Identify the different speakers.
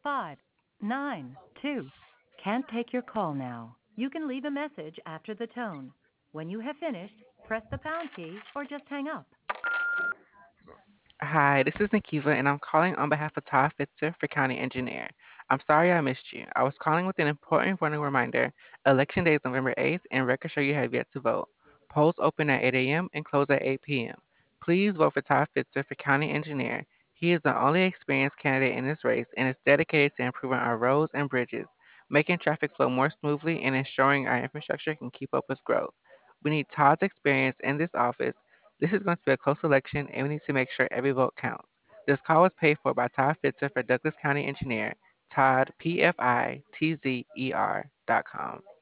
Speaker 1: 592. Can't take your call now. You can leave a message after the tone. When you have finished, press the pound key or just hang up.
Speaker 2: Hi, this is Nikiva, and I'm calling on behalf of Todd Fitzer for County Engineer. I'm sorry I missed you. I was calling with an important running reminder. Election day is November 8th, and records show you have yet to vote. Polls open at 8 a.m. and close at 8 p.m. Please vote for Todd Fitzer for County Engineer. He is the only experienced candidate in this race and is dedicated to improving our roads and bridges, making traffic flow more smoothly, and ensuring our infrastructure can keep up with growth. We need Todd's experience in this office. This is going to be a close election, and we need to make sure every vote counts. This call was paid for by Todd Fitzer for Douglas County Engineer, Todd, PFITZER.com.